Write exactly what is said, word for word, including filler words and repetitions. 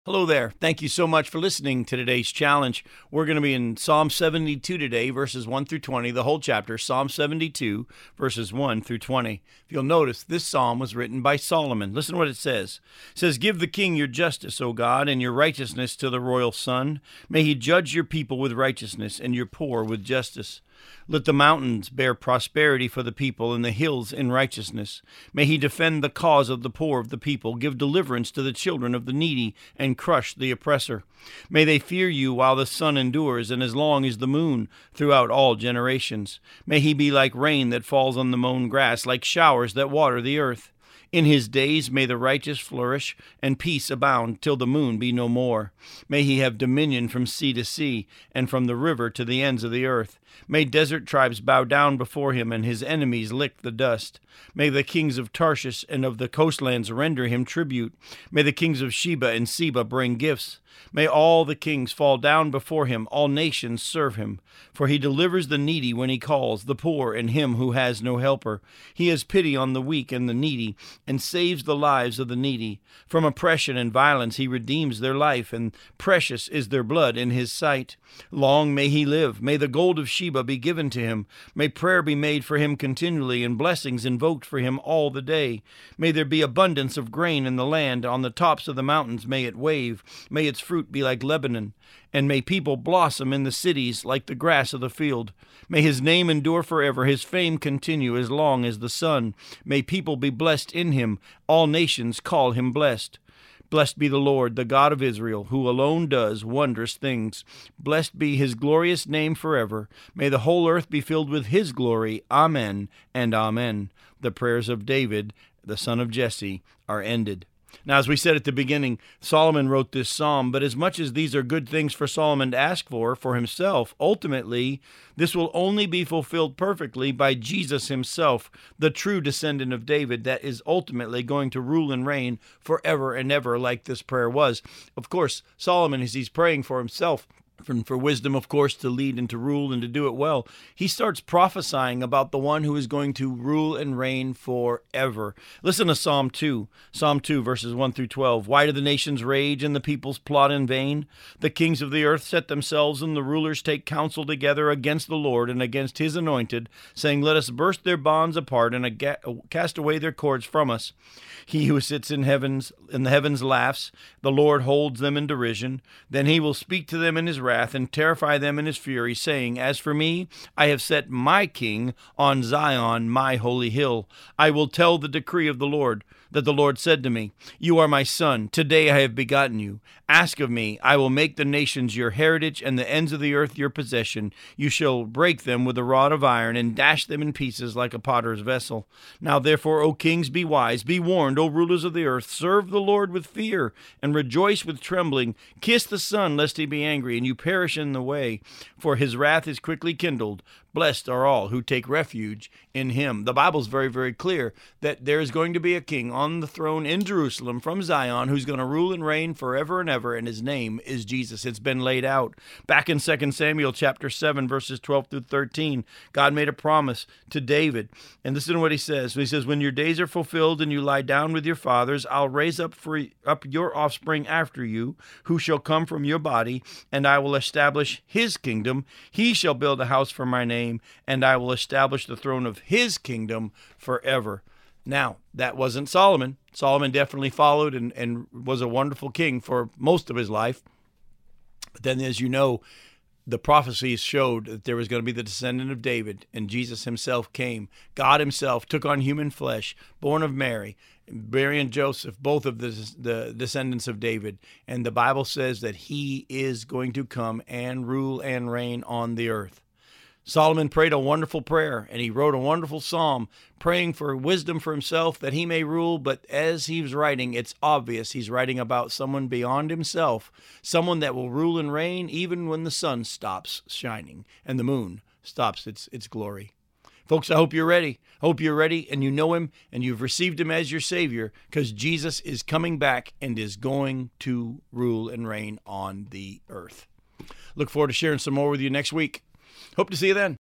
Hello there. Thank you so much for listening to today's challenge. We're going to be in Psalm seventy-two today, verses one through twenty, the whole chapter, Psalm seventy-two, verses one through twenty. If you'll notice, this psalm was written by Solomon. Listen to what it says. It says, "Give the king your justice, O God, and your righteousness to the royal son. May he judge your people with righteousness and your poor with justice. Let the mountains bear prosperity for the people, and the hills in righteousness. May he defend the cause of the poor of the people, give deliverance to the children of the needy, and crush the oppressor. May they fear you while the sun endures, and as long as the moon, throughout all generations. May he be like rain that falls on the mown grass, like showers that water the earth. In his days may the righteous flourish, and peace abound till the moon be no more. May he have dominion from sea to sea, and from the river to the ends of the earth. May desert tribes bow down before him, and his enemies lick the dust. May the kings of Tarshish and of the coastlands render him tribute. May the kings of Sheba and Seba bring gifts. May all the kings fall down before him, all nations serve him. For he delivers the needy when he calls, the poor and him who has no helper. He has pity on the weak and the needy, and saves the lives of the needy. From oppression and violence he redeems their life, and precious is their blood in his sight. Long may he live. May the gold of Sheba be given to him. May prayer be made for him continually, and blessings invoked for him all the day. May there be abundance of grain in the land. On the tops of the mountains may it wave. May its fruit be like Lebanon. And may people blossom in the cities like the grass of the field. May his name endure forever, his fame continue as long as the sun. May people be blessed in him. All nations call him blessed. Blessed be the Lord, the God of Israel, who alone does wondrous things. Blessed be his glorious name forever. May the whole earth be filled with his glory. Amen and amen." The prayers of David, the son of Jesse, are ended. Now, as we said at the beginning, Solomon wrote this psalm, but as much as these are good things for Solomon to ask for, for himself, ultimately, this will only be fulfilled perfectly by Jesus himself, the true descendant of David that is ultimately going to rule and reign forever and ever like this prayer was. Of course, Solomon, as he's praying for himself, and for wisdom, of course, to lead and to rule and to do it well, he starts prophesying about the one who is going to rule and reign forever. Listen to Psalm two, Psalm two, verses one through twelve. "Why do the nations rage and the peoples plot in vain? The kings of the earth set themselves, and the rulers take counsel together against the Lord and against his anointed, saying, Let us burst their bonds apart and aga- cast away their cords from us. He who sits in heavens in the heavens laughs. The Lord holds them in derision. Then he will speak to them in his wrath and terrify them in his fury, saying, As for me, I have set my king on Zion, my holy hill. I will tell the decree of the Lord, that the Lord said to me, You are my son. Today I have begotten you. Ask of me. I will make the nations your heritage and the ends of the earth your possession. You shall break them with a rod of iron and dash them in pieces like a potter's vessel. Now therefore, O kings, be wise. Be warned, O rulers of the earth. Serve the Lord with fear and rejoice with trembling. Kiss the Son, lest he be angry, and you perish in the way. For his wrath is quickly kindled. Blessed are all who take refuge in him." The Bible's very, very clear that there is going to be a king on the throne in Jerusalem from Zion who's going to rule and reign forever and ever, and his name is Jesus. It's been laid out. Back in Second Samuel chapter seven, verses twelve through thirteen, God made a promise to David. And listen to what he says. He says, "When your days are fulfilled and you lie down with your fathers, I'll raise up for up your offspring after you, who shall come from your body, and I will establish his kingdom. He shall build a house for my name, and I will establish the throne of his kingdom forever." Now, that wasn't Solomon. Solomon definitely followed and, and was a wonderful king for most of his life. But then, as you know, the prophecies showed that there was going to be the descendant of David, and Jesus himself came. God himself took on human flesh, born of Mary, Mary and Joseph, both of the, the descendants of David. And the Bible says that he is going to come and rule and reign on the earth. Solomon prayed a wonderful prayer, and he wrote a wonderful psalm praying for wisdom for himself that he may rule. But as he was writing, it's obvious he's writing about someone beyond himself, someone that will rule and reign even when the sun stops shining and the moon stops its its glory. Folks, I hope you're ready. I hope you're ready and you know him and you've received him as your Savior, because Jesus is coming back and is going to rule and reign on the earth. Look forward to sharing some more with you next week. Hope to see you then.